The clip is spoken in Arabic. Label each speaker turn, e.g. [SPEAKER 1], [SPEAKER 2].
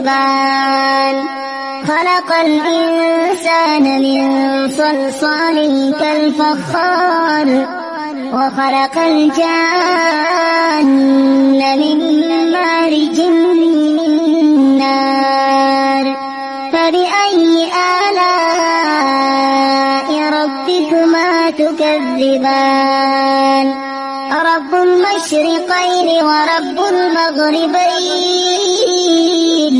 [SPEAKER 1] تكذبان خلق الإنسان من صلصال كالفخار وخلق الجان من مارج من نار فبأي آلاء ربكما تكذبان رب المشرقين ورب المغربين